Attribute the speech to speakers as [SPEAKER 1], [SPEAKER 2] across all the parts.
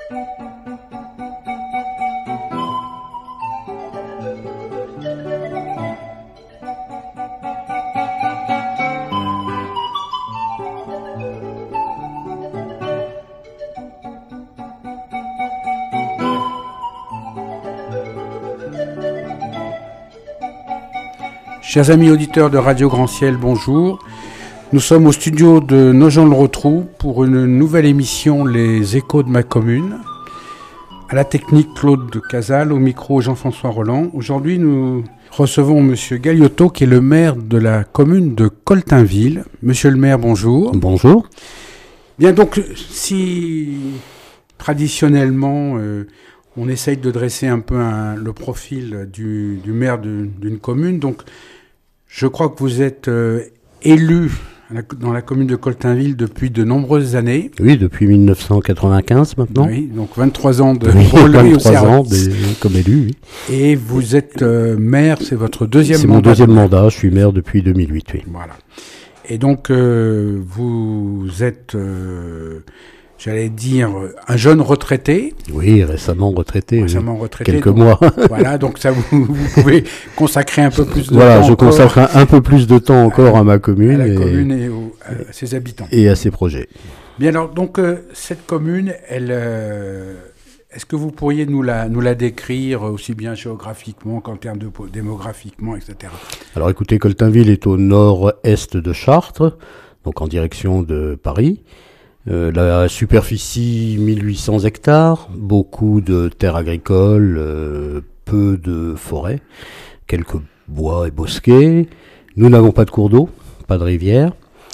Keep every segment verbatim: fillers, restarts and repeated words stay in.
[SPEAKER 1] Chers amis auditeurs de Radio Grand Ciel, bonjour. Nous sommes au studio de Nogent-le-Rotrou pour une nouvelle émission Les Échos de ma commune. À la technique Claude de Casal, au micro Jean-François Roland. Aujourd'hui, nous recevons Monsieur Galiotto, qui est le maire de la commune de Coltainville. Monsieur le maire, bonjour.
[SPEAKER 2] Bonjour.
[SPEAKER 1] Bien, donc, si traditionnellement, euh, on essaye de dresser un peu un, le profil du, du maire de, d'une commune, donc, je crois que vous êtes euh, élu dans la commune de Coltainville depuis de nombreuses années.
[SPEAKER 2] Oui, depuis mille neuf cent quatre-vingt-quinze maintenant.
[SPEAKER 1] Oui, donc vingt-trois ans de
[SPEAKER 2] oui,
[SPEAKER 1] rôle
[SPEAKER 2] vingt-trois ans de, comme élu. Oui.
[SPEAKER 1] Et vous êtes euh, maire, c'est votre deuxième
[SPEAKER 2] c'est
[SPEAKER 1] mandat.
[SPEAKER 2] C'est mon deuxième mandat, je suis maire depuis deux mille huit. Oui.
[SPEAKER 1] Voilà. Et donc, euh, vous êtes, euh, j'allais dire, un jeune retraité.
[SPEAKER 2] Oui, récemment retraité.
[SPEAKER 1] Récemment
[SPEAKER 2] oui.
[SPEAKER 1] retraité.
[SPEAKER 2] Quelques
[SPEAKER 1] donc,
[SPEAKER 2] mois.
[SPEAKER 1] Voilà, donc ça, vous, vous pouvez consacrer un peu plus de
[SPEAKER 2] voilà,
[SPEAKER 1] temps.
[SPEAKER 2] Voilà, je
[SPEAKER 1] encore
[SPEAKER 2] consacre un, un peu plus de temps encore à, à ma commune.
[SPEAKER 1] À la
[SPEAKER 2] et,
[SPEAKER 1] commune et au, à ses habitants.
[SPEAKER 2] Et à ses projets.
[SPEAKER 1] Bien alors, donc, euh, cette commune, elle, euh, est-ce que vous pourriez nous la, nous la décrire aussi bien géographiquement qu'en termes de démographiquement, et cetera.
[SPEAKER 2] Alors écoutez, Coltainville est au nord-est de Chartres, donc en direction de Paris. Euh, la superficie, mille huit cents hectares, beaucoup de terres agricoles, euh, peu de forêts, quelques bois et bosquets. Nous n'avons pas de cours d'eau, pas de rivière.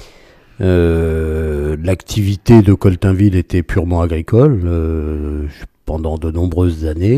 [SPEAKER 2] Euh, l'activité de Coltainville était purement agricole euh, pendant de nombreuses années.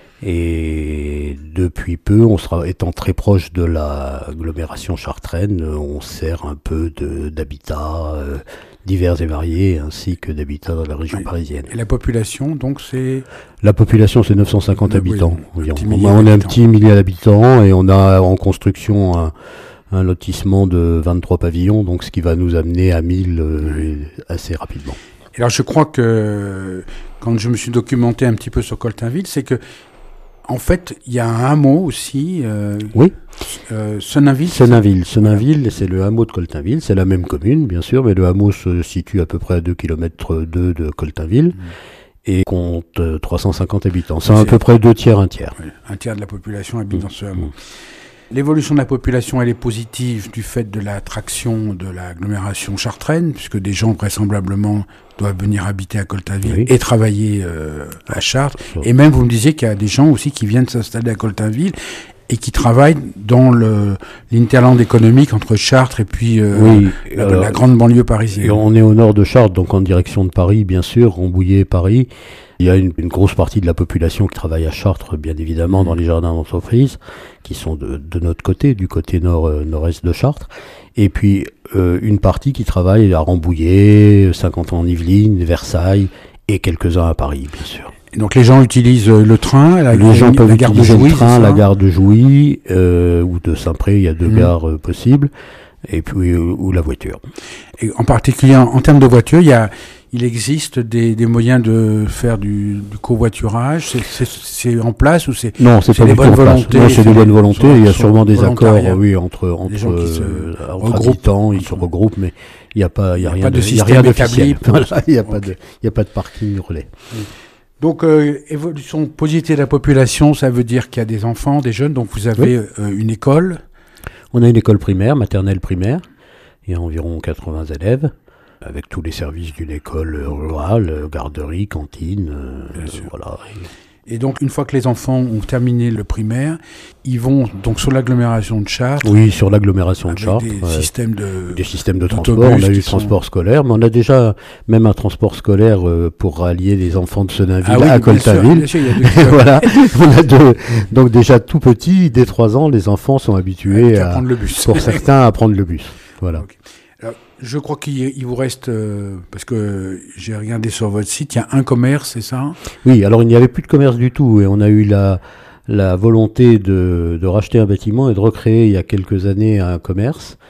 [SPEAKER 2] Et depuis peu, on sera, étant très proche de l'agglomération chartraine, on sert un peu de, d'habitats euh, divers et variés, ainsi que d'habitats dans la région oui. parisienne.
[SPEAKER 1] Et la population, donc, c'est...
[SPEAKER 2] La population, c'est neuf cent cinquante habitants.
[SPEAKER 1] Oui,
[SPEAKER 2] on, on, on a un petit millier d'habitants et on a en construction un, un lotissement de vingt-trois pavillons, donc ce qui va nous amener à mille euh, oui. assez rapidement.
[SPEAKER 1] Et alors, je crois que quand je me suis documenté un petit peu sur Coltainville, c'est que en fait, il y a un hameau aussi. Euh,
[SPEAKER 2] oui.
[SPEAKER 1] Euh, Senainville.
[SPEAKER 2] Senainville. Senainville, voilà. C'est le hameau de Coltainville. C'est la même commune, bien sûr, mais le hameau se situe à peu près à deux kilomètres deux de Coltainville mmh. et compte euh, trois cent cinquante habitants. C'est, c'est à peu près deux tiers, un tiers.
[SPEAKER 1] Oui, un tiers de la population habite mmh. dans ce hameau. Mmh. L'évolution de la population, elle est positive du fait de l'attraction de l'agglomération chartraine, puisque des gens vraisemblablement doivent venir habiter à Coltainville oui. et travailler euh, à Chartres. Et même, vous me disiez qu'il y a des gens aussi qui viennent s'installer à Coltainville et qui travaillent dans le, l'interland économique entre Chartres et puis euh,
[SPEAKER 2] oui,
[SPEAKER 1] la,
[SPEAKER 2] alors,
[SPEAKER 1] la grande banlieue parisienne.
[SPEAKER 2] Et on est au nord de Chartres, donc en direction de Paris, bien sûr, Rambouillet, Paris. Il y a une, une grosse partie de la population qui travaille à Chartres, bien évidemment, mmh. dans les jardins d'entreprise, qui sont de, de notre côté, du côté nord, euh, nord-est de Chartres. Et puis, euh, une partie qui travaille à Rambouillet, Saint-Quentin-en-Yvelines, Versailles, et quelques-uns à Paris, bien sûr.
[SPEAKER 1] Et donc, les gens utilisent le train, la,
[SPEAKER 2] les gens peuvent
[SPEAKER 1] la gare
[SPEAKER 2] utiliser
[SPEAKER 1] de Jouy,
[SPEAKER 2] le train, la gare de Jouy, euh, ou de Saint-Pré, il y a deux mmh. gares euh, possibles, et puis, euh, ou la voiture.
[SPEAKER 1] Et en particulier, en, en termes de voiture, il y a... Il existe des, des moyens de faire du, du covoiturage. C'est, c'est, c'est en place ou c'est
[SPEAKER 2] non, c'est, c'est pas des bonnes volontés. Non, c'est des bonnes volontés. Il y a sûrement des accords, oui, entre entre,
[SPEAKER 1] gens qui se
[SPEAKER 2] euh, entre habitants, ils se regroupent, mais il y a pas, il y a, il y a rien de, de, il y a rien d'officiel. Voilà, il y a okay. pas de, il y a pas de parking relais.
[SPEAKER 1] Oui. Donc, euh, évolution positive de la population, ça veut dire qu'il y a des enfants, des jeunes. Donc, vous avez oui. euh, une école.
[SPEAKER 2] On a une école primaire, maternelle primaire. Il y a environ quatre-vingts élèves, avec tous les services d'une école rurale, garderie, cantine, euh, voilà.
[SPEAKER 1] Et donc, une fois que les enfants ont terminé le primaire, ils vont donc sur l'agglomération de Chartres.
[SPEAKER 2] Oui, sur l'agglomération de Chartres.
[SPEAKER 1] Des, euh, systèmes de,
[SPEAKER 2] des systèmes de transport. On a eu le transport sont... scolaire, mais on a déjà même un transport scolaire euh, pour rallier les enfants de Senainville ah oui, à Coltainville. Sûr, bien sûr, il y a voilà. On a deux, donc déjà tout petit, dès trois ans, les enfants sont habitués à, à
[SPEAKER 1] prendre le bus.
[SPEAKER 2] Pour certains, à prendre le bus. Voilà.
[SPEAKER 1] Okay. Alors, je crois qu'il il vous reste, euh, parce que j'ai regardé sur votre site, il y a un commerce, c'est ça ?
[SPEAKER 2] Oui, alors il n'y avait plus de commerce du tout, et on a eu la, la volonté de, de racheter un bâtiment et de recréer il y a quelques années un commerce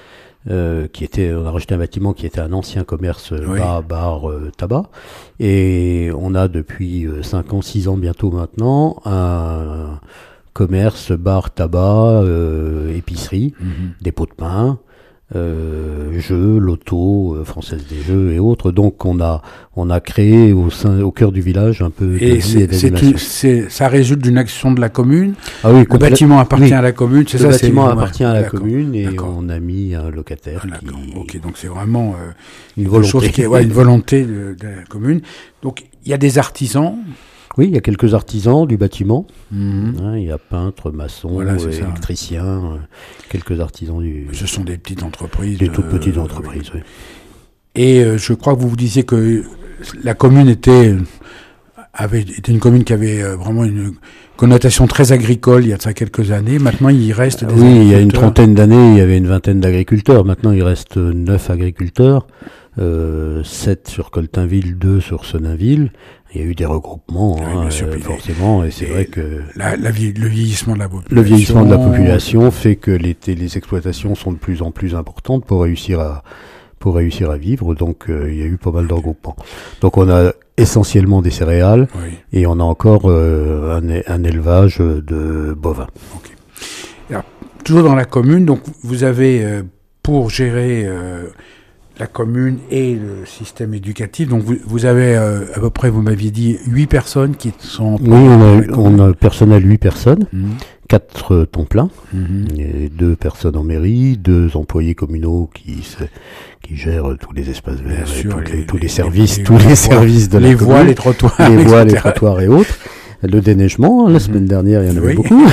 [SPEAKER 2] euh, qui était, on a rajouté un bâtiment qui était un ancien commerce
[SPEAKER 1] Oui.
[SPEAKER 2] bar, bar euh, tabac, et on a depuis cinq ans, six ans bientôt maintenant un commerce bar tabac, euh, épicerie,
[SPEAKER 1] Mm-hmm.
[SPEAKER 2] dépôt de pain. Euh, jeux, loto, euh, Française des Jeux et autres. Donc on a on a créé au sein au cœur du village un peu de
[SPEAKER 1] Et,
[SPEAKER 2] vie
[SPEAKER 1] c'est,
[SPEAKER 2] et
[SPEAKER 1] c'est
[SPEAKER 2] d'animation.
[SPEAKER 1] une- c'est- ça résulte d'une action de la commune.
[SPEAKER 2] Ah oui,
[SPEAKER 1] Le
[SPEAKER 2] complète-
[SPEAKER 1] bâtiment appartient
[SPEAKER 2] oui.
[SPEAKER 1] à la commune, c'est
[SPEAKER 2] Le
[SPEAKER 1] ça.
[SPEAKER 2] bâtiment
[SPEAKER 1] c'est,
[SPEAKER 2] appartient
[SPEAKER 1] ouais,
[SPEAKER 2] à la
[SPEAKER 1] d'accord.
[SPEAKER 2] commune et
[SPEAKER 1] D'accord.
[SPEAKER 2] on a mis un locataire
[SPEAKER 1] Ah,
[SPEAKER 2] qui
[SPEAKER 1] d'accord. Ok, donc c'est vraiment euh,
[SPEAKER 2] une
[SPEAKER 1] quelque
[SPEAKER 2] volonté.
[SPEAKER 1] chose qui est ouais, une volonté de, de la commune. Donc il y a des artisans.
[SPEAKER 2] Oui, il y a quelques artisans du bâtiment.
[SPEAKER 1] Mhm.
[SPEAKER 2] Hein, il y a peintres, maçons,
[SPEAKER 1] Voilà, c'est
[SPEAKER 2] euh,
[SPEAKER 1] ça.
[SPEAKER 2] électriciens, euh, quelques artisans du,
[SPEAKER 1] Ce sont des petites entreprises.
[SPEAKER 2] des
[SPEAKER 1] de-
[SPEAKER 2] toutes petites
[SPEAKER 1] euh,
[SPEAKER 2] entreprises. Oui.
[SPEAKER 1] Et euh, je crois que vous vous disiez que la commune était avait était une commune qui avait euh, vraiment une connotation très agricole il y a de ça quelques années. Maintenant, il reste des
[SPEAKER 2] Oui, il y a une
[SPEAKER 1] agriculteurs.
[SPEAKER 2] trentaine d'années, il y avait une vingtaine d'agriculteurs. Maintenant, il reste neuf agriculteurs, euh, sept sur Coltainville, deux sur Sonainville. Il y a eu des regroupements,
[SPEAKER 1] Oui,
[SPEAKER 2] hein,
[SPEAKER 1] bien sûr,
[SPEAKER 2] euh,
[SPEAKER 1] puis les-
[SPEAKER 2] forcément, et c'est
[SPEAKER 1] et
[SPEAKER 2] vrai que
[SPEAKER 1] La, la vie- le vieillissement de la population.
[SPEAKER 2] le vieillissement de la population fait que les, les exploitations sont de plus en plus importantes pour réussir à pour réussir à vivre. Donc, euh, il y a eu pas mal de regroupements. Donc, on a essentiellement des céréales
[SPEAKER 1] Oui.
[SPEAKER 2] et on a encore euh, un, é- un élevage de bovins.
[SPEAKER 1] Toujours dans la commune, donc vous avez euh, pour gérer euh, la commune et le système éducatif, donc vous, vous avez euh, à peu près, vous m'aviez dit, huit personnes qui sont...
[SPEAKER 2] Oui, on a, on a personnel huit personnes,
[SPEAKER 1] Mhm.
[SPEAKER 2] quatre euh, temps plein.
[SPEAKER 1] Mhm.
[SPEAKER 2] Et deux personnes en mairie, deux employés communaux qui se- qui gèrent tous les espaces
[SPEAKER 1] Bien
[SPEAKER 2] verts, et
[SPEAKER 1] sûr,
[SPEAKER 2] toutes les-
[SPEAKER 1] les-
[SPEAKER 2] tous les
[SPEAKER 1] les-
[SPEAKER 2] services,
[SPEAKER 1] les-
[SPEAKER 2] tous
[SPEAKER 1] les
[SPEAKER 2] les
[SPEAKER 1] voies-
[SPEAKER 2] services de
[SPEAKER 1] les
[SPEAKER 2] la
[SPEAKER 1] voies,
[SPEAKER 2] commune,
[SPEAKER 1] les trottoirs,
[SPEAKER 2] les voies, les
[SPEAKER 1] et cetera.
[SPEAKER 2] trottoirs et autres. Le déneigement, la semaine dernière, il y en avait
[SPEAKER 1] Oui.
[SPEAKER 2] beaucoup.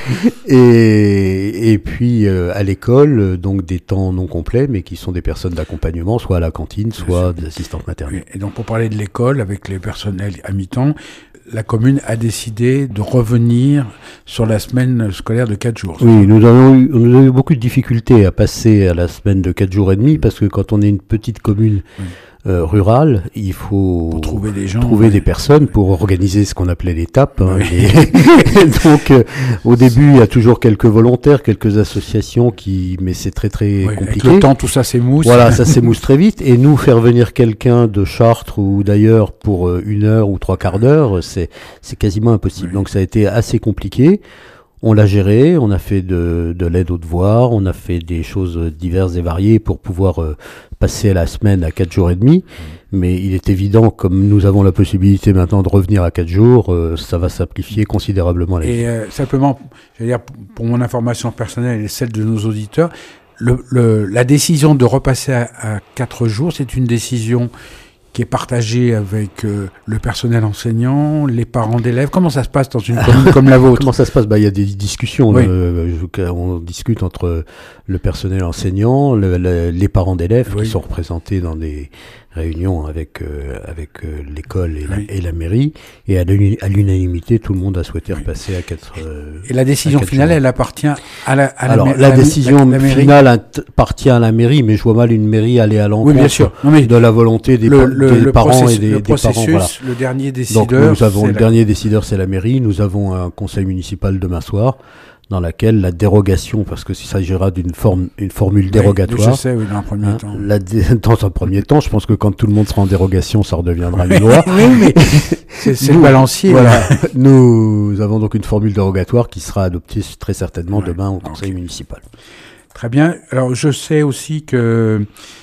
[SPEAKER 2] et, et puis euh, à l'école, euh, donc des temps non complets, mais qui sont des personnes d'accompagnement, soit à la cantine, soit des assistantes maternelles.
[SPEAKER 1] Oui. Et donc pour parler de l'école, avec les personnels à mi-temps, la commune a décidé de revenir sur la semaine scolaire de quatre jours.
[SPEAKER 2] Oui, nous avons eu, nous avons eu beaucoup de difficultés à passer à la semaine de quatre jours et demi, parce que quand on est une petite commune
[SPEAKER 1] Oui.
[SPEAKER 2] euh, rurale, il faut
[SPEAKER 1] Pour trouver des gens.
[SPEAKER 2] trouver
[SPEAKER 1] ouais.
[SPEAKER 2] des personnes pour organiser ce qu'on appelait l'étape. Hein,
[SPEAKER 1] Oui.
[SPEAKER 2] les- Donc, euh, au début, il y a toujours quelques volontaires, quelques associations qui, mais c'est très très
[SPEAKER 1] Oui, avec
[SPEAKER 2] compliqué.
[SPEAKER 1] le temps, tout ça s'émousse.
[SPEAKER 2] Voilà, ça s'émousse très vite. Et nous, faire venir quelqu'un de Chartres ou d'ailleurs pour euh, une heure ou trois quarts d'heure, c'est c'est quasiment impossible.
[SPEAKER 1] Oui.
[SPEAKER 2] Donc, ça a été assez compliqué. On l'a géré, on a fait de, de l'aide aux devoirs, on a fait des choses diverses et variées pour pouvoir euh, passer la semaine à quatre jours et demi. Mais il est évident, comme nous avons la possibilité maintenant de revenir à quatre jours, euh, ça va simplifier considérablement la vie.
[SPEAKER 1] Et euh, simplement, je veux dire, pour mon information personnelle et celle de nos auditeurs, le, le, la décision de repasser à, à quatre jours, c'est une décision qui est partagée avec euh, le personnel enseignant, les parents d'élèves. Comment ça se passe dans une commune comme la vôtre?
[SPEAKER 2] Comment ça se passe? Bah, il y a des discussions.
[SPEAKER 1] Oui.
[SPEAKER 2] euh, je- on discute entre le personnel enseignant, le- le- les parents d'élèves
[SPEAKER 1] Oui.
[SPEAKER 2] qui sont représentés dans des réunions avec euh, avec euh, l'école et, la-
[SPEAKER 1] Oui.
[SPEAKER 2] et la mairie. Et à l'uni- à l'unanimité, tout le monde a souhaité repasser à quatre. euh,
[SPEAKER 1] Et la décision
[SPEAKER 2] à quatre
[SPEAKER 1] finale,
[SPEAKER 2] jours.
[SPEAKER 1] elle appartient à la, à la,
[SPEAKER 2] Alors,
[SPEAKER 1] ma-
[SPEAKER 2] la,
[SPEAKER 1] à la-
[SPEAKER 2] décision
[SPEAKER 1] la- la mairie.
[SPEAKER 2] finale int- appartient à la mairie, mais je vois mal une mairie aller à l'encontre
[SPEAKER 1] Oui, bien sûr. Non, mais
[SPEAKER 2] de la volonté des,
[SPEAKER 1] le,
[SPEAKER 2] pa-
[SPEAKER 1] le,
[SPEAKER 2] des
[SPEAKER 1] le
[SPEAKER 2] parents
[SPEAKER 1] processus,
[SPEAKER 2] et des,
[SPEAKER 1] le
[SPEAKER 2] des parents.
[SPEAKER 1] processus,
[SPEAKER 2] Voilà.
[SPEAKER 1] le dernier
[SPEAKER 2] Donc
[SPEAKER 1] décideur,
[SPEAKER 2] nous avons
[SPEAKER 1] c'est
[SPEAKER 2] le
[SPEAKER 1] la-
[SPEAKER 2] dernier décideur, c'est la mairie. Nous avons un conseil municipal demain soir dans laquelle la dérogation, parce que s'il s'agira d'une forme, une formule
[SPEAKER 1] Oui,
[SPEAKER 2] dérogatoire.
[SPEAKER 1] je sais, oui, dans un premier
[SPEAKER 2] hein,
[SPEAKER 1] temps.
[SPEAKER 2] la dé- dans un premier temps, je pense que quand tout le monde sera en dérogation, ça redeviendra une loi.
[SPEAKER 1] Oui, mais c'est c'est le
[SPEAKER 2] Nous,
[SPEAKER 1] balancier.
[SPEAKER 2] Voilà.
[SPEAKER 1] là.
[SPEAKER 2] Nous avons donc une formule dérogatoire qui sera adoptée très certainement
[SPEAKER 1] Ouais,
[SPEAKER 2] demain au conseil
[SPEAKER 1] ok.
[SPEAKER 2] municipal.
[SPEAKER 1] Très bien. Alors, je sais aussi que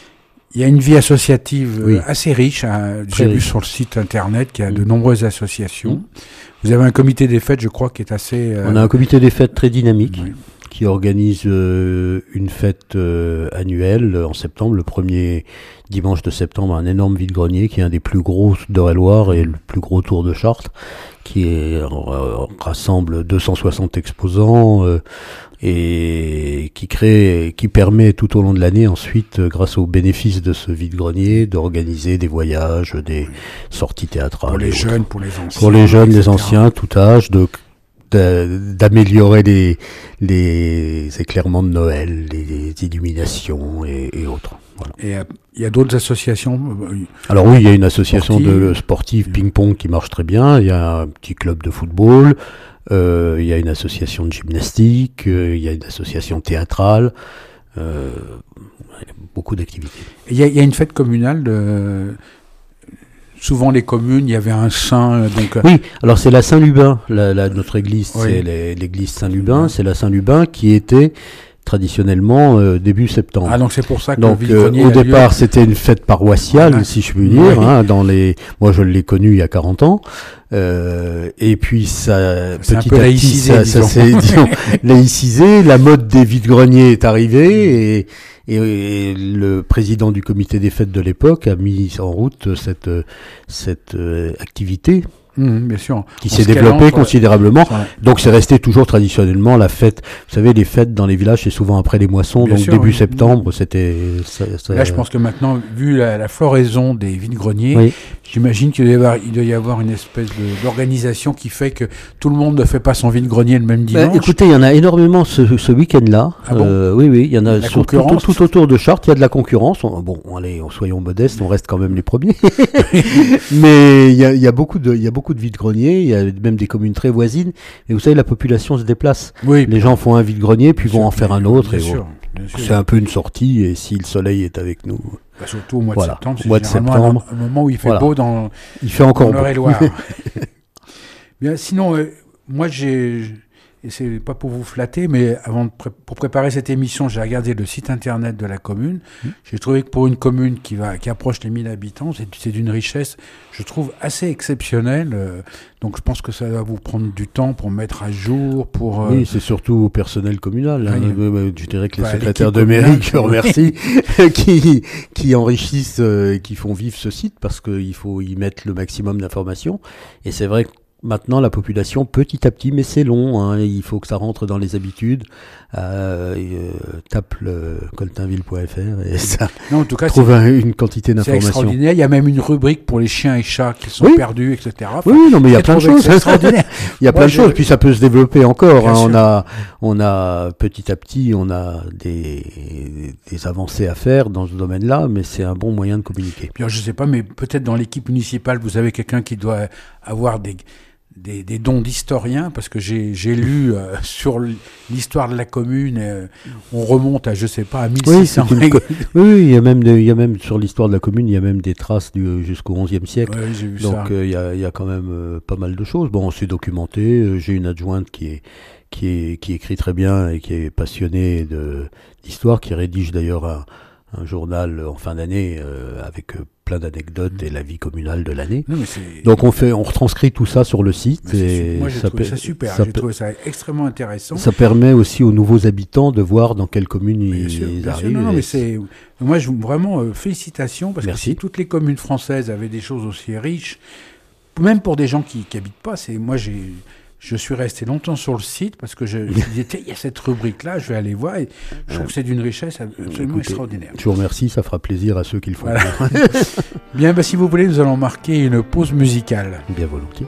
[SPEAKER 1] il y a une vie associative euh,
[SPEAKER 2] Oui.
[SPEAKER 1] assez riche. Hein. J'ai
[SPEAKER 2] Très
[SPEAKER 1] vu
[SPEAKER 2] riche.
[SPEAKER 1] sur le site internet qu'il y a de
[SPEAKER 2] Mm.
[SPEAKER 1] nombreuses associations.
[SPEAKER 2] Mm.
[SPEAKER 1] Vous avez un comité des fêtes, je crois, qui est assez... euh,
[SPEAKER 2] On a un comité des fêtes très dynamique
[SPEAKER 1] oui.
[SPEAKER 2] qui organise euh, une fête euh, annuelle euh, en septembre, le premier dimanche de septembre, un énorme vide-grenier qui est un des plus gros d'Eure-et-Loire et le plus gros tour de Chartres, qui est, euh, rassemble deux cent soixante exposants euh, et qui crée, qui permet tout au long de l'année ensuite, euh, grâce aux bénéfices de ce vide-grenier, d'organiser des voyages, des sorties théâtrales.
[SPEAKER 1] Pour
[SPEAKER 2] et
[SPEAKER 1] les
[SPEAKER 2] autres.
[SPEAKER 1] jeunes, pour les anciens.
[SPEAKER 2] Pour les jeunes,
[SPEAKER 1] et
[SPEAKER 2] les
[SPEAKER 1] cetera.
[SPEAKER 2] anciens, tout âge, de de- d'améliorer les, les éclairements de Noël, les, les illuminations et, et autres. Voilà.
[SPEAKER 1] Et euh, il y a d'autres associations. euh,
[SPEAKER 2] Alors oui, il y a une association
[SPEAKER 1] Sportive.
[SPEAKER 2] de sportive ping-pong qui marche très bien, il y a un petit club de football, euh, il y a une association de gymnastique, euh, il y a une association théâtrale, Euh, beaucoup d'activités.
[SPEAKER 1] Il y, y a une fête communale de... Souvent, les communes, il y avait un saint. Donc...
[SPEAKER 2] Oui, alors c'est la Saint-Lubin, la, la, notre église,
[SPEAKER 1] oui.
[SPEAKER 2] c'est les, l'église Saint-Lubin, c'est la Saint-Lubin qui était traditionnellement euh, début septembre.
[SPEAKER 1] Ah, donc c'est pour ça que
[SPEAKER 2] donc,
[SPEAKER 1] le vide-grenier
[SPEAKER 2] euh, au
[SPEAKER 1] a
[SPEAKER 2] départ,
[SPEAKER 1] lieu.
[SPEAKER 2] C'était une fête paroissiale, voilà. Si je puis dire. Oui. Hein, dans les... Moi, je l'ai connue il y a quarante ans. Euh, et puis, ça,
[SPEAKER 1] c'est
[SPEAKER 2] petit
[SPEAKER 1] un peu
[SPEAKER 2] à petit,
[SPEAKER 1] laïcisé,
[SPEAKER 2] ça, ça s'est disons, laïcisé. La mode des vide-greniers est arrivée et... Et, et le président du comité des fêtes de l'époque a mis en route cette, cette euh, activité.
[SPEAKER 1] Mmh, bien sûr.
[SPEAKER 2] Qui On s'est développée considérablement. La... Donc c'est resté toujours traditionnellement la fête. Vous savez, les fêtes dans les villages, c'est souvent après les moissons. Bien donc sûr, début oui. septembre, c'était... Ça, ça...
[SPEAKER 1] Là, je pense que maintenant, vu la, la floraison des vide-greniers, oui. j'imagine qu'il doit y avoir, il doit y avoir une espèce de, d'organisation qui fait que tout le monde ne fait pas son vide-grenier le même dimanche.
[SPEAKER 2] Bah, écoutez, il y en a énormément ce, ce week-end-là.
[SPEAKER 1] Ah bon
[SPEAKER 2] euh, oui, oui, il y en a
[SPEAKER 1] la
[SPEAKER 2] sur, tout, tout autour de Chartres. Il y a de la concurrence. On, bon, allez, soyons modestes, on reste quand même les premiers. Mais il y a, il y a beaucoup de, il y a beaucoup de vide-greniers. Il y a même des communes très voisines. Et vous savez, la population se déplace.
[SPEAKER 1] Oui,
[SPEAKER 2] les gens font un vide-grenier, puis vont
[SPEAKER 1] sûr,
[SPEAKER 2] en faire un autre.
[SPEAKER 1] Bien
[SPEAKER 2] et
[SPEAKER 1] sûr,
[SPEAKER 2] bon,
[SPEAKER 1] bien sûr.
[SPEAKER 2] C'est un peu une sortie. Et si le soleil est avec nous.
[SPEAKER 1] Bah, surtout au mois
[SPEAKER 2] voilà.
[SPEAKER 1] de septembre, c'est
[SPEAKER 2] mois de
[SPEAKER 1] généralement
[SPEAKER 2] septembre,
[SPEAKER 1] un, un moment où il fait
[SPEAKER 2] voilà.
[SPEAKER 1] beau dans,
[SPEAKER 2] il fait encore
[SPEAKER 1] dans l'Eure-et-Loire. Bien, sinon, euh, moi, j'ai... Et c'est pas pour vous flatter, mais avant de pré- pour préparer cette émission, j'ai regardé le site internet de la commune. Mmh. J'ai trouvé que pour une commune qui va, qui approche les mille habitants, c'est, c'est d'une richesse, je trouve, assez exceptionnelle. Euh, donc je pense que ça va vous prendre du temps pour mettre à jour, pour... Euh...
[SPEAKER 2] Oui, c'est surtout au personnel communal. Hein. Oui. Je dirais que les enfin, secrétaires de
[SPEAKER 1] communale,
[SPEAKER 2] mairie, je remercie, qui, qui enrichissent et euh, qui font vivre ce site, parce qu'il faut y mettre le maximum d'informations. Et c'est vrai que maintenant, la population, petit à petit, mais c'est long, hein, il faut que ça rentre dans les habitudes. Euh, euh, tape le coltainville point f r et ça
[SPEAKER 1] non, en tout cas,
[SPEAKER 2] trouve un, une quantité d'informations.
[SPEAKER 1] C'est extraordinaire. Il y a même une rubrique pour les chiens et chats qui sont
[SPEAKER 2] oui.
[SPEAKER 1] perdus, et cetera. Enfin,
[SPEAKER 2] oui, non, mais il y a plein de choses.
[SPEAKER 1] Extraordinaire.
[SPEAKER 2] Il y a plein
[SPEAKER 1] Moi,
[SPEAKER 2] de
[SPEAKER 1] je...
[SPEAKER 2] choses. Puis ça peut se développer encore. Hein.
[SPEAKER 1] On
[SPEAKER 2] a, on a petit à petit, on a des, des avancées à faire dans ce domaine-là, mais c'est un bon moyen de communiquer.
[SPEAKER 1] Puis alors, je sais pas, mais peut-être dans l'équipe municipale, vous avez quelqu'un qui doit avoir des Des, des dons d'historiens, parce que j'ai, j'ai lu euh, sur l'histoire de la commune, euh, on remonte à, je sais pas, à mille six cents.
[SPEAKER 2] Oui, co- oui, il y a même, de, il y a même sur l'histoire de la commune, il y a même des traces du, jusqu'au onzième siècle.
[SPEAKER 1] Ouais, j'ai vu
[SPEAKER 2] donc
[SPEAKER 1] ça.
[SPEAKER 2] Euh, il y a, il y a quand même euh, pas mal de choses. Bon, c'est documenté. Euh, j'ai une adjointe qui est, qui est, qui écrit très bien et qui est passionnée de d'histoire, qui rédige d'ailleurs un, un journal en fin d'année euh, avec euh, plein d'anecdotes et la vie communale de l'année.
[SPEAKER 1] Non, mais c'est...
[SPEAKER 2] Donc on fait, on retranscrit tout ça sur le site.
[SPEAKER 1] Et moi j'ai
[SPEAKER 2] ça
[SPEAKER 1] trouvé
[SPEAKER 2] pe-
[SPEAKER 1] ça super,
[SPEAKER 2] ça
[SPEAKER 1] j'ai
[SPEAKER 2] pe-
[SPEAKER 1] trouvé ça extrêmement intéressant.
[SPEAKER 2] Ça permet aussi aux nouveaux habitants de voir dans quelle commune
[SPEAKER 1] bien
[SPEAKER 2] ils,
[SPEAKER 1] sûr,
[SPEAKER 2] ils
[SPEAKER 1] bien
[SPEAKER 2] arrivent.
[SPEAKER 1] sûr, non, non,
[SPEAKER 2] et
[SPEAKER 1] mais c'est... Moi je, vraiment euh, félicitations, parce
[SPEAKER 2] Merci.
[SPEAKER 1] que si toutes les communes françaises avaient des choses aussi riches, même pour des gens qui n'habitent pas, c'est moi j'ai... Je suis resté longtemps sur le site parce que je, je me disais, il y a cette rubrique-là, je vais aller voir. Et je trouve que c'est d'une richesse absolument
[SPEAKER 2] Écoutez,
[SPEAKER 1] extraordinaire.
[SPEAKER 2] Je vous remercie, ça fera plaisir à ceux qui le font.
[SPEAKER 1] Voilà. Bien, bah, si vous voulez, nous allons marquer une pause musicale.
[SPEAKER 2] Bien volontiers.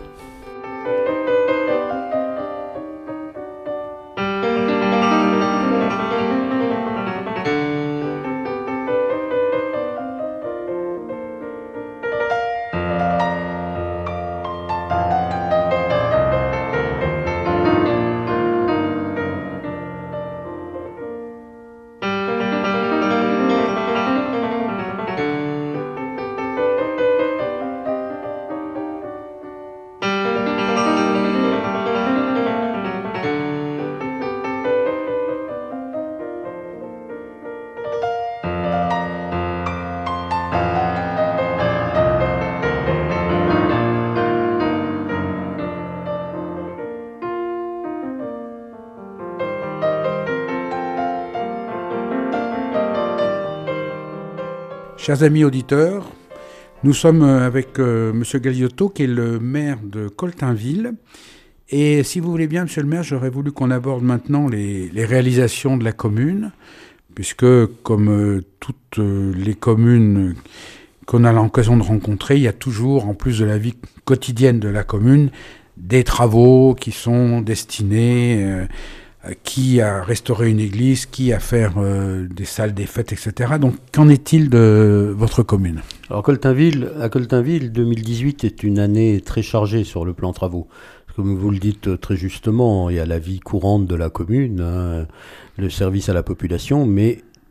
[SPEAKER 1] Chers amis auditeurs, nous sommes avec euh, M. Galiotto, qui est le maire de Coltainville. Et si vous voulez bien, Monsieur le maire, j'aurais voulu qu'on aborde maintenant les, les réalisations de la commune, puisque comme euh, toutes euh, les communes qu'on a l'occasion de rencontrer, il y a toujours, en plus de la vie quotidienne de la commune, des travaux qui sont destinés... Euh, qui a restauré une église, qui a fait euh, des salles des fêtes, et cetera. Donc, qu'en est-il de votre commune ?
[SPEAKER 2] Alors, Coltainville, à Coltainville, deux mille dix-huit est une année très chargée sur le plan travaux. Comme vous le dites très justement, il y a la vie courante de la commune, hein, le service à la population, mais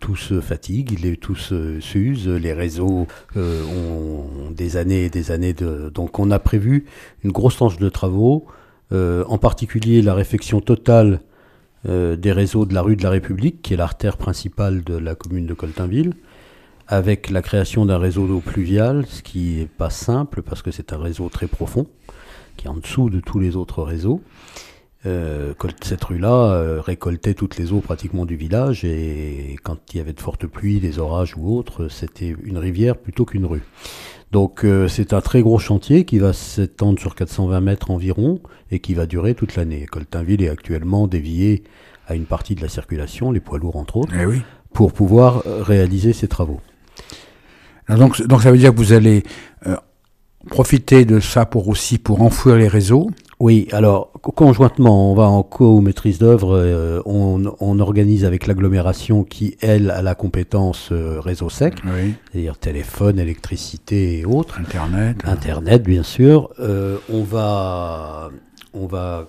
[SPEAKER 2] tout se fatigue, les, tout se, s'use, les réseaux euh, ont des années et des années de... Donc on a prévu une grosse tranche de travaux, euh, en particulier la réfection totale euh, des réseaux de la rue de la République, qui est l'artère principale de la commune de Coltainville, avec la création d'un réseau d'eau pluviale, ce qui n'est pas simple parce que c'est un réseau très profond, qui est en dessous de tous les autres réseaux. Euh, cette rue-là euh, récoltait toutes les eaux pratiquement du village, et quand il y avait de fortes pluies, des orages ou autres, c'était une rivière plutôt qu'une rue. Donc euh, c'est un très gros chantier qui va s'étendre sur quatre cent vingt mètres environ et qui va durer toute l'année. Coltainville est actuellement dévié à une partie de la circulation, les poids lourds entre autres,
[SPEAKER 1] eh oui.
[SPEAKER 2] pour pouvoir réaliser ces travaux.
[SPEAKER 1] Alors donc, donc ça veut dire que vous allez euh, profiter de ça pour aussi pour enfouir les réseaux.
[SPEAKER 2] Oui, alors conjointement, on va en co-maîtrise d'œuvre, euh, on, on organise avec l'agglomération qui, elle, a la compétence euh, réseau sec,
[SPEAKER 1] oui.
[SPEAKER 2] c'est-à-dire téléphone, électricité et autres.
[SPEAKER 1] Internet.
[SPEAKER 2] Internet, bien sûr. Euh, on va, on va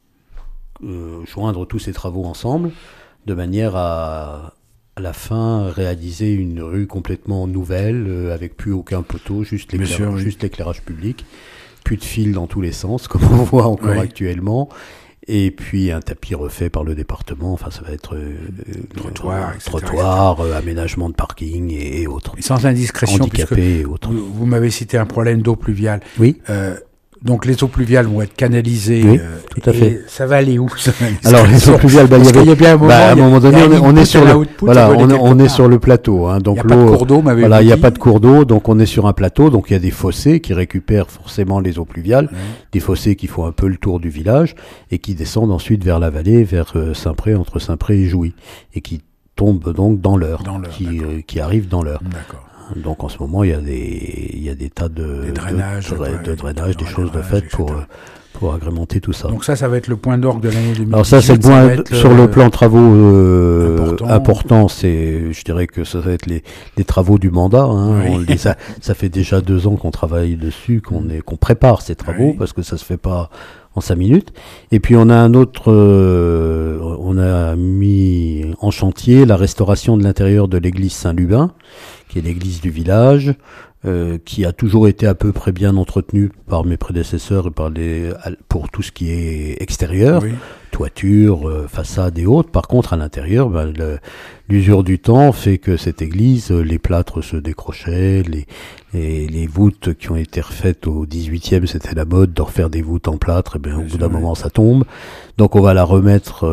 [SPEAKER 2] euh, joindre tous ces travaux ensemble, de manière à, à la fin, réaliser une rue complètement nouvelle, euh, avec plus aucun poteau, juste l'éclairage, sûr, oui. juste l'éclairage public. Plus de fils dans tous les sens, comme on voit encore oui. actuellement, et puis un tapis refait par le département. Enfin, ça va être euh,
[SPEAKER 1] trottoir,
[SPEAKER 2] euh, trottoir, euh, aménagement de parking et, et autres.
[SPEAKER 1] Et sans indiscrétion,
[SPEAKER 2] handicapés et autres.
[SPEAKER 1] Vous, vous m'avez cité un problème d'eau pluviale.
[SPEAKER 2] Oui.
[SPEAKER 1] Euh, donc les eaux pluviales vont être canalisées.
[SPEAKER 2] Oui,
[SPEAKER 1] euh,
[SPEAKER 2] tout à fait.
[SPEAKER 1] Ça va aller où ça
[SPEAKER 2] Alors les eaux pluviales, bah, il y avait,
[SPEAKER 1] y a bien un moment,
[SPEAKER 2] bah, à un moment donné, on est, on est sur le, voilà, on, on est sur le plateau. Hein, donc
[SPEAKER 1] il n'y a
[SPEAKER 2] l'eau,
[SPEAKER 1] pas de cours d'eau, m'avez
[SPEAKER 2] voilà, il n'y a
[SPEAKER 1] dit.
[SPEAKER 2] pas de cours d'eau, donc on est sur un plateau, donc il y a des fossés qui récupèrent forcément les eaux pluviales, mmh. des fossés qui font un peu le tour du village et qui descendent ensuite vers la vallée, vers euh, Saint-Pré, entre Saint-Pré et Jouy, et qui tombent donc dans l'Eure, qui, euh, qui arrivent dans l'Eure.
[SPEAKER 1] D'accord.
[SPEAKER 2] Donc en ce moment, il y a des, il y a des tas de,
[SPEAKER 1] des drainages,
[SPEAKER 2] de, de, de, de drainage, des choses de fait pour, pour agrémenter tout ça.
[SPEAKER 1] Donc ça, ça va être le point d'orgue de l'année deux mille dix-huit.
[SPEAKER 2] Alors ça, c'est le point sur le plan travaux euh,
[SPEAKER 1] important.
[SPEAKER 2] important. C'est, je dirais que ça va être les, les travaux du mandat. Hein. Oui. On les a, ça fait déjà deux ans qu'on travaille dessus, qu'on est, qu'on prépare ces travaux oui. parce que ça se fait pas en cinq minutes. Et puis on a un autre, euh, on a mis en chantier la restauration de l'intérieur de l'église Saint-Lubin, qui est l'église du village, euh, qui a toujours été à peu près bien entretenue par mes prédécesseurs et par les, pour tout ce qui est extérieur, oui. toiture, euh, façade et autres. Par contre, à l'intérieur, ben, le, l'usure du temps fait que cette église, les plâtres se décrochaient, les, les, les voûtes qui ont été refaites au dix-huitième, c'était la mode de refaire des voûtes en plâtre, et bien au bout d'un moment ça tombe. Donc on va la remettre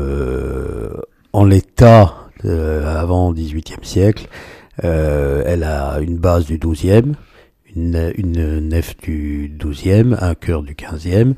[SPEAKER 2] euh, en l'état euh, avant dix-huitième siècle. Euh, elle a une base du douzième, une, une nef du douzième, un chœur du quinzième,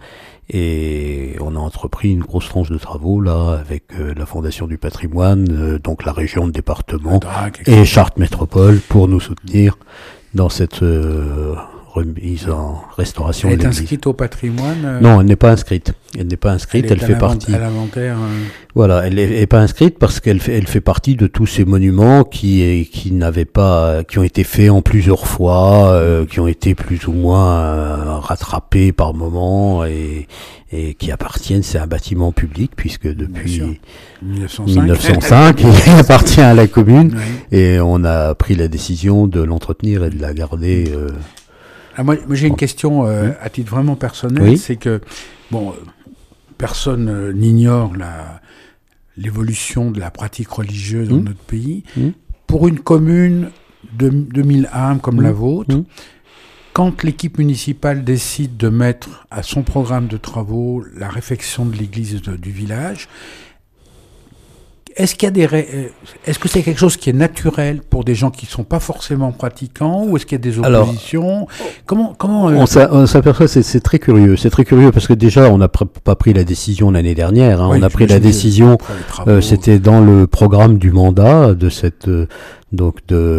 [SPEAKER 2] et on a entrepris une grosse tranche de travaux là avec euh, la Fondation du patrimoine, euh, donc la région, le département Drac, et Chartres Métropole pour nous soutenir dans cette euh, remise en restauration.
[SPEAKER 1] Elle est inscrite au patrimoine euh...
[SPEAKER 2] Non, elle n'est pas inscrite. Elle n'est pas inscrite. Elle, elle fait partie.
[SPEAKER 1] À l'inventaire. Euh...
[SPEAKER 2] Voilà, elle est, est pas inscrite parce qu'elle fait, elle fait partie de tous ces monuments qui, qui n'avaient pas, qui ont été faits en plusieurs fois, euh, qui ont été plus ou moins euh, rattrapés par moments et, et qui appartiennent. C'est un bâtiment public puisque depuis
[SPEAKER 1] mille neuf cent cinq,
[SPEAKER 2] mille neuf cent cinq il appartient à la commune
[SPEAKER 1] oui.
[SPEAKER 2] et on a pris la décision de l'entretenir et de la garder. Euh,
[SPEAKER 1] Ah, moi, moi j'ai une question euh, à titre vraiment personnel,
[SPEAKER 2] oui.
[SPEAKER 1] c'est que bon, euh, personne euh, n'ignore la l'évolution de la pratique religieuse dans mmh. notre pays. Mmh. Pour une commune de, de mille âmes comme mmh. la vôtre, mmh. quand l'équipe municipale décide de mettre à son programme de travaux la réfection de l'église de, du village, est-ce qu'il y a des ré... est-ce que c'est quelque chose qui est naturel pour des gens qui ne sont pas forcément pratiquants, ou est-ce qu'il y a des oppositions? Alors, comment comment euh...
[SPEAKER 2] on, s'a, on s'aperçoit c'est, c'est très curieux, c'est très curieux parce que déjà on n'a pr- pas pris la décision l'année dernière, hein, oui, on a pris la décision, euh, c'était dans le programme du mandat de cette euh, donc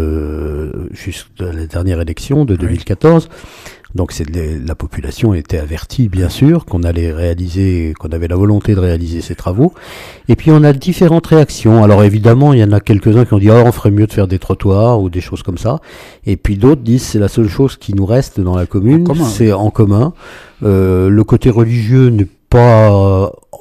[SPEAKER 2] de jusqu'à la dernière élection de deux mille quatorze. Oui. Donc c'est les, la population était avertie, bien sûr, qu'on allait réaliser, qu'on avait la volonté de réaliser ces travaux. Et puis on a différentes réactions. Alors évidemment, il y en a quelques-uns qui ont dit « Ah, oh, on ferait mieux de faire des trottoirs » ou des choses comme ça. Et puis d'autres disent « C'est la seule chose qui nous reste dans la commune, en commun, c'est en commun. Euh, le côté religieux n'est pas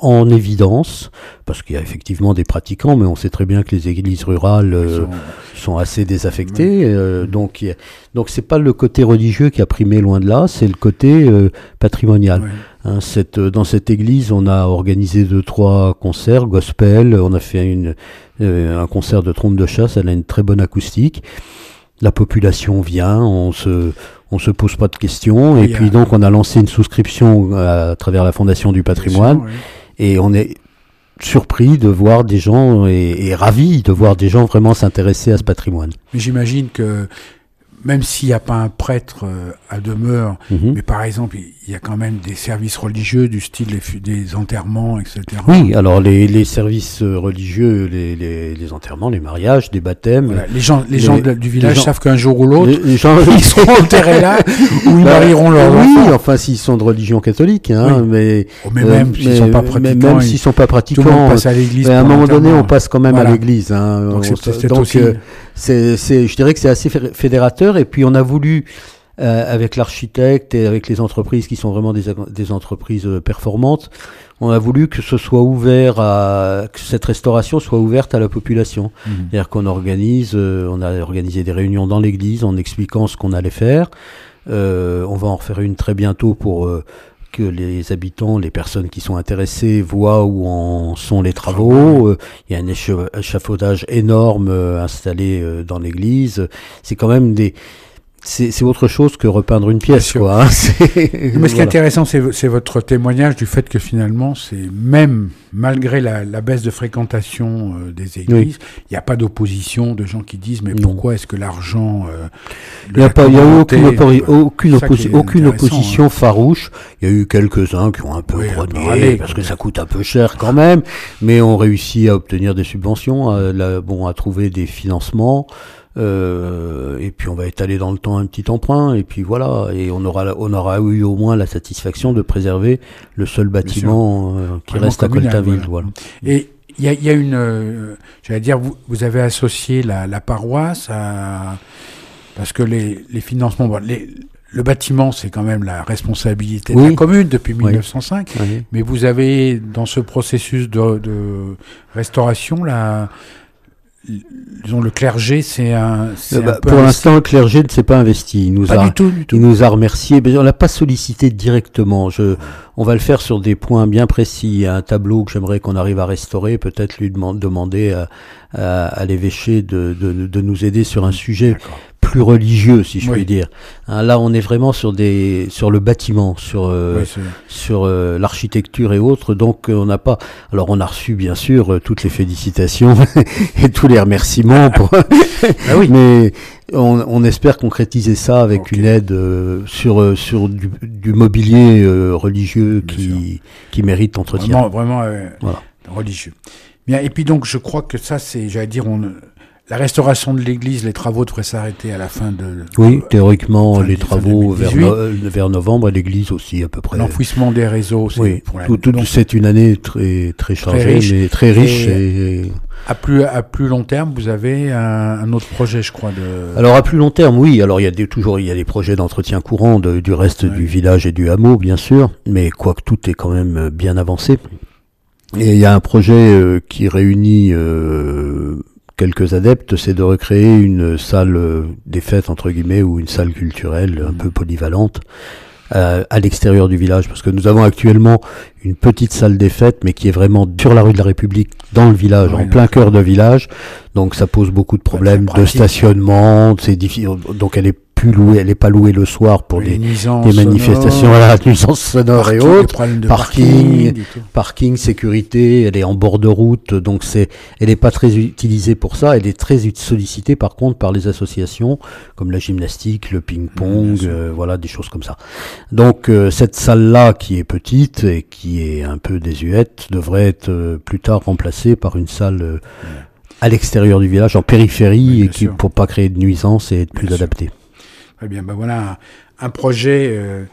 [SPEAKER 2] en évidence, parce qu'il y a effectivement des pratiquants, mais on sait très bien que les églises rurales euh, sont... sont assez désaffectées. Euh, donc, y a, donc c'est pas le côté religieux qui a primé, loin de là, c'est le côté euh, patrimonial. Ouais. Hein, cette, dans cette église, on a organisé deux, trois concerts gospel. On a fait une, euh, un concert de trompe de chasse. Elle a une très bonne acoustique. La population vient, on se, on se pose pas de questions. Oui, et puis a... donc, on a lancé une souscription à, à travers la Fondation du Patrimoine. Sûr, oui. Et on est surpris de voir des gens et, et ravis de voir des gens vraiment s'intéresser à ce patrimoine.
[SPEAKER 1] Mais j'imagine que même s'il n'y a pas un prêtre euh, à demeure, mm-hmm. mais par exemple, il y a quand même des services religieux du style des, des enterrements, et cetera.
[SPEAKER 2] Oui, alors les, les services religieux, les, les, les enterrements, les mariages, des baptêmes. Voilà.
[SPEAKER 1] Les gens, les, les gens du village
[SPEAKER 2] gens,
[SPEAKER 1] savent qu'un jour ou l'autre,
[SPEAKER 2] les, les gens,
[SPEAKER 1] ils seront enterrés là, ou ils bah, marieront leurs enfants.
[SPEAKER 2] Oui, enfin s'ils sont de religion catholique, hein, oui. mais,
[SPEAKER 1] oh, mais même euh, s'ils ne sont pas pratiquants,
[SPEAKER 2] même s'ils sont pas pratiquants,
[SPEAKER 1] tout le monde passe à l'église.
[SPEAKER 2] Mais à un moment donné, on passe quand même
[SPEAKER 1] voilà.
[SPEAKER 2] à l'église. Hein,
[SPEAKER 1] donc c'est, c'est, c'est
[SPEAKER 2] donc
[SPEAKER 1] aussi...
[SPEAKER 2] euh, c'est, c'est, je dirais que c'est assez fédérateur. Et puis on a voulu, euh, avec l'architecte et avec les entreprises qui sont vraiment des, des entreprises performantes, on a voulu que ce soit ouvert à, que cette restauration soit ouverte à la population. Mmh. C'est-à-dire qu'on organise, euh, on a organisé des réunions dans l'église en expliquant ce qu'on allait faire. Euh, on va en refaire une très bientôt pour euh, que les habitants, les personnes qui sont intéressées voient où en sont les travaux. Euh, il y a un échafaudage énorme euh, installé euh, dans l'église. C'est quand même des... C'est, c'est autre chose que repeindre une pièce, quoi. Hein. C'est,
[SPEAKER 1] mais ce voilà. qui est intéressant, c'est, c'est votre témoignage du fait que finalement, c'est même malgré la, la baisse de fréquentation euh, des églises, il oui. n'y a pas d'opposition de gens qui disent mais non. pourquoi est-ce que l'argent euh,
[SPEAKER 2] il n'y a pas, il y a eu aucune, oppo- aucune, opposi- aucune opposition hein. farouche. Il y a eu quelques-uns qui ont un peu oui, grogné parce que ça coûte un peu cher quand même, mais on réussit à obtenir des subventions, à, la, bon, à trouver des financements. Euh, et puis on va étaler dans le temps un petit emprunt et puis voilà et on aura on aura eu au moins la satisfaction de préserver le seul bâtiment euh, qui Vraiment reste à Coltaville. Voilà.
[SPEAKER 1] Voilà. Et il y a, y a une, euh, j'allais dire, vous, vous avez associé la, la paroisse à parce que les, les financements, bon, les, le bâtiment c'est quand même la responsabilité oui. de la commune depuis oui. dix-neuf cent cinq, oui. mais vous avez dans ce processus de, de restauration la disons, le clergé, c'est un. C'est
[SPEAKER 2] bah,
[SPEAKER 1] un peu
[SPEAKER 2] pour
[SPEAKER 1] investi.
[SPEAKER 2] l'instant, le clergé ne s'est pas investi. Il nous
[SPEAKER 1] pas
[SPEAKER 2] a,
[SPEAKER 1] du tout, du tout.
[SPEAKER 2] Il nous a remercié. Mais on l'a pas sollicité directement. Je, on va le faire sur des points bien précis. Il y a un tableau que j'aimerais qu'on arrive à restaurer. Peut-être lui demande, demander à, à, à l'évêché de, de, de nous aider sur un sujet. D'accord. Plus religieux, si je oui. puis dire. Hein, là, on est vraiment sur des, sur le bâtiment, sur euh, oui, sur euh, l'architecture et autres. Donc, euh, on n'a pas. Alors, on a reçu bien sûr euh, toutes les félicitations et tous les remerciements. Pour... ah oui. Mais on, on espère concrétiser ça avec okay. une aide euh, sur euh, sur du, du mobilier euh, religieux bien qui sûr. qui mérite entretien.
[SPEAKER 1] Vraiment, vraiment euh, voilà. religieux. Bien. Et puis donc, je crois que ça, c'est, j'allais dire, on. La restauration de l'église, les travaux devraient s'arrêter à la fin de...
[SPEAKER 2] Oui, euh, théoriquement, les travaux vers, no, vers novembre, et l'église aussi, à peu près.
[SPEAKER 1] L'enfouissement des réseaux, c'est
[SPEAKER 2] oui,
[SPEAKER 1] pour la...
[SPEAKER 2] tout, tout, c'est une année très, très chargée, très riche, mais très riche. Et, et...
[SPEAKER 1] À, plus, à plus long terme, vous avez un, un autre projet, je crois, de...
[SPEAKER 2] Alors, à plus long terme, oui. Alors, il y a des, toujours il y a des projets d'entretien courant de, du reste ouais. du village et du hameau, bien sûr, mais quoique tout est quand même bien avancé. Et il y a un projet euh, qui réunit... Euh, quelques adeptes, c'est de recréer une salle des fêtes, entre guillemets, ou une salle culturelle un peu polyvalente euh, à l'extérieur du village, parce que nous avons actuellement une petite salle des fêtes, mais qui est vraiment sur la rue de la République, dans le village, oui, en plein cœur de village, donc ça pose beaucoup de problèmes de stationnement, c'est difficile, donc elle est plus louée, elle n'est pas louée le soir pour des, des manifestations, voilà, nuisances sonores parking, et autres, parking, parking, parking, sécurité, elle est en bord de route, donc c'est, elle n'est pas très utilisée pour ça, elle est très sollicitée par contre par les associations, comme la gymnastique, le ping-pong, oui, euh, voilà, des choses comme ça. Donc euh, cette salle-là, qui est petite et qui est un peu désuète, devrait être euh, plus tard remplacée par une salle euh, oui. à l'extérieur du village, en périphérie, oui, et qui, pour pas créer de nuisances et être bien plus sûr. adaptée.
[SPEAKER 1] Très bien, ben voilà un, un projet euh,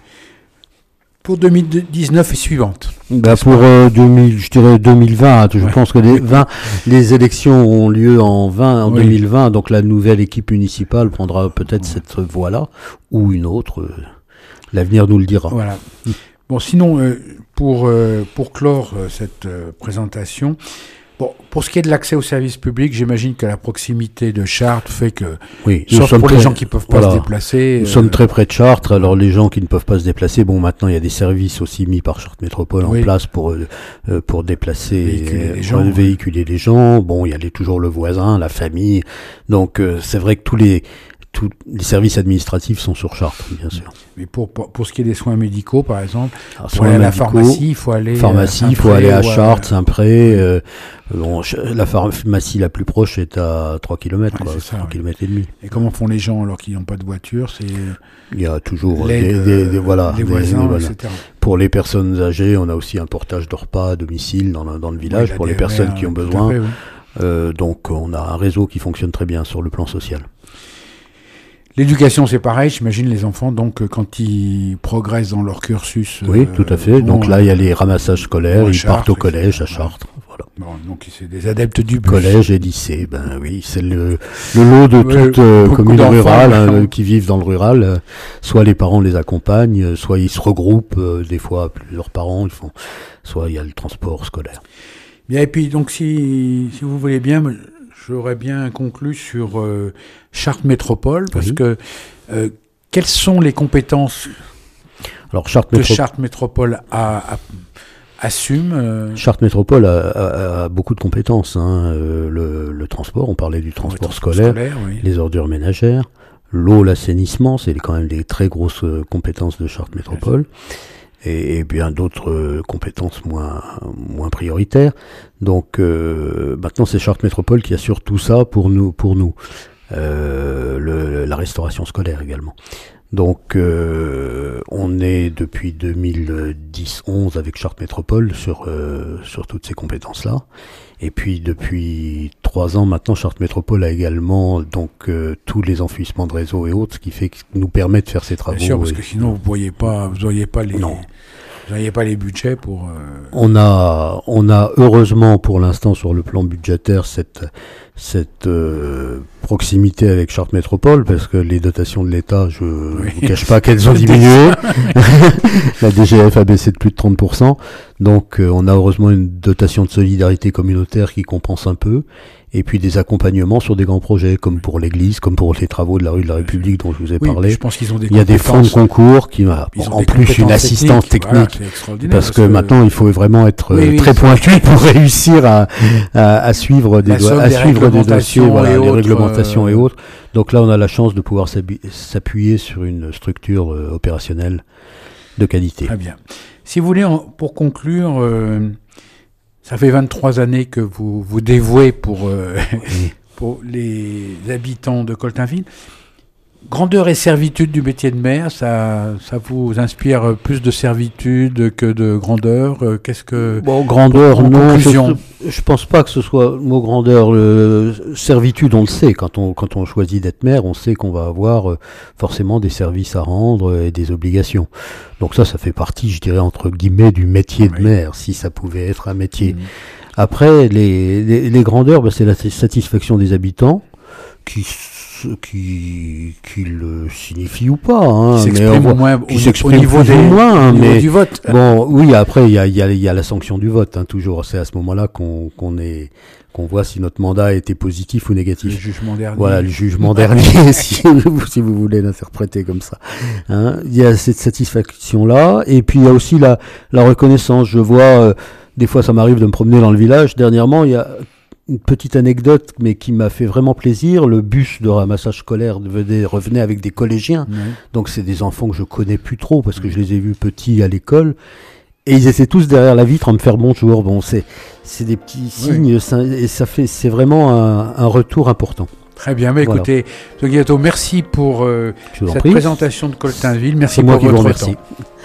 [SPEAKER 1] pour deux mille dix-neuf et suivante.
[SPEAKER 2] Ben pour euh, deux mille, je dirais deux mille vingt. Je ouais. pense que les vingt, les élections ont lieu en vingt, en oui. deux mille vingt, donc la nouvelle équipe municipale prendra peut-être ouais. cette voie-là ou une autre. Euh, l'avenir nous le dira.
[SPEAKER 1] Voilà. Bon, sinon, euh, pour, euh, pour clore euh, cette euh, présentation, bon, pour ce qui est de l'accès aux services publics, j'imagine que la proximité de Chartres fait que,
[SPEAKER 2] oui,
[SPEAKER 1] sauf pour
[SPEAKER 2] très,
[SPEAKER 1] les gens qui ne peuvent pas voilà, se déplacer...
[SPEAKER 2] Nous
[SPEAKER 1] euh,
[SPEAKER 2] sommes très près de Chartres, alors les gens qui ne peuvent pas se déplacer, bon, maintenant il y a des services aussi mis par Chartres Métropole oui. en place pour, euh, pour déplacer,
[SPEAKER 1] véhiculer les gens.
[SPEAKER 2] Euh, véhiculer les gens. Bon, il y a les, toujours le voisin, la famille, donc euh, c'est vrai que tous les... Tous les services administratifs sont sur Chartres, bien sûr.
[SPEAKER 1] Mais pour, pour, pour ce qui est des soins médicaux, par exemple,
[SPEAKER 2] Alors,
[SPEAKER 1] pour aller à la pharmacie, il faut aller
[SPEAKER 2] pharmacie, il faut aller à Chartres, Saint-Pré. Euh, bon, la pharmacie la plus proche est à trois kilomètres,
[SPEAKER 1] ouais,
[SPEAKER 2] quoi,
[SPEAKER 1] ça,
[SPEAKER 2] trois
[SPEAKER 1] oui.
[SPEAKER 2] kilomètres et demi.
[SPEAKER 1] Et comment font les gens alors qu'ils n'ont pas de voiture? C'est
[SPEAKER 2] il y a toujours des, des, des, des, voilà,
[SPEAKER 1] des voisins,
[SPEAKER 2] des, voilà.
[SPEAKER 1] et cetera.
[SPEAKER 2] Pour les personnes âgées, on a aussi un portage de repas à domicile dans le, dans le village oui, pour les
[SPEAKER 1] D M R,
[SPEAKER 2] personnes qui ont besoin.
[SPEAKER 1] Fait, oui.
[SPEAKER 2] euh, donc, on a un réseau qui fonctionne très bien sur le plan social.
[SPEAKER 1] L'éducation, c'est pareil, j'imagine les enfants, donc quand ils progressent dans leur cursus...
[SPEAKER 2] Oui,
[SPEAKER 1] euh,
[SPEAKER 2] tout à fait.
[SPEAKER 1] bon,
[SPEAKER 2] donc là, il y a les ramassages scolaires, ils
[SPEAKER 1] Chartres,
[SPEAKER 2] partent au collège à
[SPEAKER 1] voilà.
[SPEAKER 2] Chartres. Voilà.
[SPEAKER 1] Bon, donc c'est des adeptes du bus.
[SPEAKER 2] Collège et lycée, ben oui, c'est le, le lot de
[SPEAKER 1] ouais,
[SPEAKER 2] toute euh, commune rurale hein,
[SPEAKER 1] hein.
[SPEAKER 2] qui vivent dans le rural. Euh, soit les parents les accompagnent, soit ils se regroupent, euh, des fois plusieurs parents, ils font, soit il y a le transport scolaire.
[SPEAKER 1] Bien, et puis donc si, si vous voulez bien... J'aurais bien conclu sur euh, Chartres Métropole, parce oui. que euh, quelles sont les compétences
[SPEAKER 2] Alors, Chartres
[SPEAKER 1] que
[SPEAKER 2] Métro...
[SPEAKER 1] Chartres Métropole a, a, assume euh...
[SPEAKER 2] Chartres Métropole a, a, a beaucoup de compétences. Hein. Euh, le, le transport, on parlait du transport, transport scolaire, scolaire oui. les ordures ménagères, l'eau, l'assainissement, c'est quand même des très grosses compétences de Chartres Métropole. Et, et bien d'autres euh, compétences moins moins prioritaires. Donc euh, maintenant c'est Chartres Métropole qui assure tout ça pour nous pour nous. Euh, le, la restauration scolaire également. Donc euh, on est depuis deux mille dix onze avec Chartres Métropole sur euh, sur toutes ces compétences là. Et puis depuis trois ans maintenant, Chartres Métropole a également donc euh, tous les enfouissements de réseau et autres, ce qui fait que nous permet de faire ces travaux.
[SPEAKER 1] Bien sûr, parce que sinon vous voyez pas, vous auriez pas les,
[SPEAKER 2] non.
[SPEAKER 1] vous n'auriez pas les budgets pour. Euh...
[SPEAKER 2] On a, on a heureusement pour l'instant sur le plan budgétaire cette cette euh, proximité avec Chartres Métropole, parce que les dotations de l'État, je ne oui. vous cache pas qu'elles ont diminué. La D G F a baissé de plus de trente pour cent. Donc euh, on a heureusement une dotation de solidarité communautaire qui compense un peu. Et puis des accompagnements sur des grands projets, comme pour l'église, comme pour les travaux de la rue de la République dont je vous ai
[SPEAKER 1] oui,
[SPEAKER 2] parlé.
[SPEAKER 1] Je pense qu'ils ont des
[SPEAKER 2] il y a des fonds de concours qui bon, en plus une assistance technique,
[SPEAKER 1] technique voilà,
[SPEAKER 2] parce, parce que, que maintenant il faut vraiment être oui, très oui, pointu pour réussir à, à, à suivre des, do- à suivre des dossiers, voilà, les autres, réglementations euh... et autres. Donc là on a la chance de pouvoir s'appuyer sur une structure euh, opérationnelle de qualité.
[SPEAKER 1] Très bien. Si vous voulez, pour conclure, euh, ça fait vingt-trois années que vous vous dévouez pour, euh, oui. pour les habitants de Coltainville. Grandeur et servitude du métier de maire, ça, ça vous inspire plus de servitude que de grandeur? Qu'est-ce que...
[SPEAKER 2] Bon, grandeur, non, je, je pense pas que ce soit le mot grandeur. Le, servitude, on le sait. Quand on, quand on choisit d'être maire, on sait qu'on va avoir euh, forcément des services à rendre et des obligations. Donc ça, ça fait partie, je dirais, entre guillemets, du métier oui. de maire, si ça pouvait être un métier. Mmh. Après, les, les, les grandeurs, ben, c'est la satisfaction des habitants qui... qui qui le signifie ou pas hein,
[SPEAKER 1] qui s'exprime
[SPEAKER 2] mais
[SPEAKER 1] au moins
[SPEAKER 2] qui
[SPEAKER 1] au,
[SPEAKER 2] s'exprime
[SPEAKER 1] au niveau, des,
[SPEAKER 2] moins, hein,
[SPEAKER 1] au niveau
[SPEAKER 2] mais
[SPEAKER 1] du vote.
[SPEAKER 2] Bon, oui, après il y a il y a il y a la sanction du vote hein, toujours, c'est à ce moment-là qu'on qu'on est qu'on voit si notre mandat a été positif ou négatif.
[SPEAKER 1] Le jugement dernier.
[SPEAKER 2] Voilà, le jugement dernier si vous si vous voulez l'interpréter comme ça. Hein, il y a cette satisfaction là et puis il y a aussi la la reconnaissance, je vois euh, des fois ça m'arrive de me promener dans le village, dernièrement, il y a une petite anecdote, mais qui m'a fait vraiment plaisir. Le bus de ramassage scolaire venait, revenait avec des collégiens. Mmh. Donc, c'est des enfants que je connais plus trop parce que je les ai vus petits à l'école. Et ils étaient tous derrière la vitre à me faire bonjour. Bon, c'est, c'est des petits signes. Oui. Ça, et ça fait, c'est vraiment un, un retour important.
[SPEAKER 1] Très bien. Mais voilà. Écoutez, M. Guillato, merci pour euh, cette
[SPEAKER 2] prie.
[SPEAKER 1] présentation de Coltainville. Merci
[SPEAKER 2] c'est
[SPEAKER 1] pour
[SPEAKER 2] moi qui
[SPEAKER 1] votre
[SPEAKER 2] vous remercie.
[SPEAKER 1] temps.